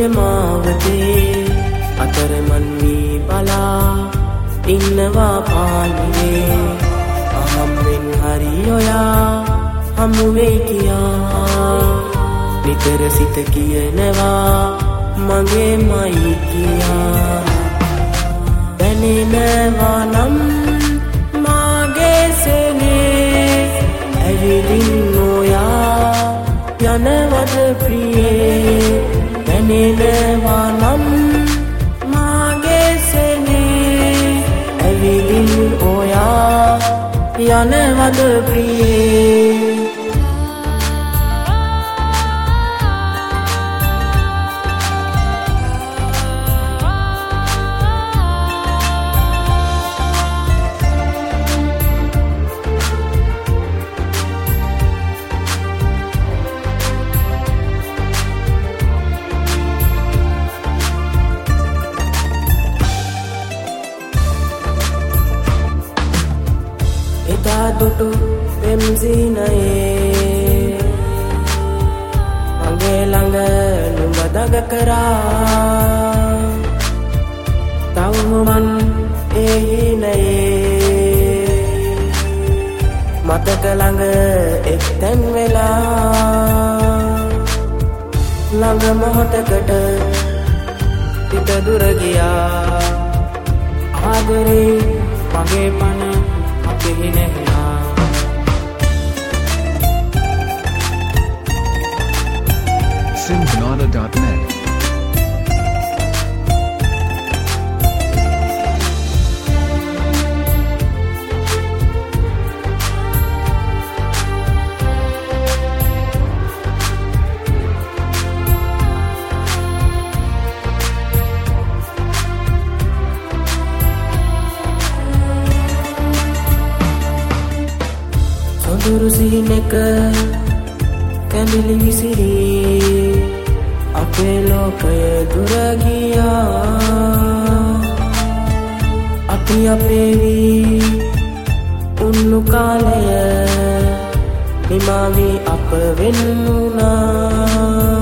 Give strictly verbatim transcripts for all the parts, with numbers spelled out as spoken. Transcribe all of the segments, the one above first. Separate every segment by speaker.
Speaker 1: ගිය මාවතේ අතරමන් වී බලා ඉන්නවා පාළුවේ අහම්බෙන් හරි ඔයා හමු වෙයි කියා නිතර සිත කියනවා මගේ මයි කියා දැනෙනවා නම් මාගේ සෙනේ ඇවිදින් ඔයා යනවද ප්‍රියේ දැනෙනවා නම් මාගේ සෙනේ ඇවිදින් ඔයා යනවද ප්‍රියේ දුටු පෙම්සිනයේ මගේ ළඟ නුඹ දඟ කරා තවම මන් ඒ හිනයේ මතක ළඟ එක්තැන් වෙලා ළඟ මොහොතකට පිට දුර ගියා ආදරේ මගේ පන අපේ නැහැ
Speaker 2: Simbanada dot net
Speaker 1: සොඳුරු සිහිනක කැඳිලි විසිරි අපේ ලෝකය දුර ගියා අපි අපේ වී උන්නු කාලය හිමාවී අප වෙන්නුනා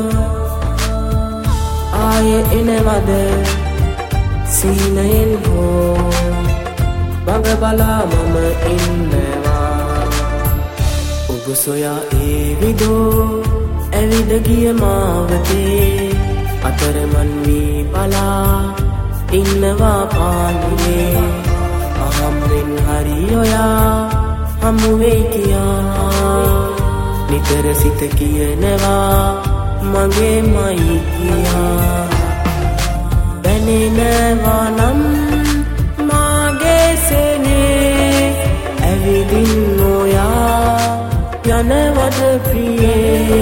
Speaker 1: ආයේ එනවද සීනයෙන් හෝ මග බලා මම ඉන්නවා ඔබ සොයා ඒ විදෝ ඇවිද ගිය මාවතේ අතරමන් වී බලා ඉන්නවා පාළුවේ අහම්බෙන් හරි ඔයා හමු වෙයි කියා නිතර සිත කියනවා මගේ මයි කියා දැනෙනවා නම් මාගේ සෙනේ ඇවිදින් ඔයා යනවද ප්‍රියේ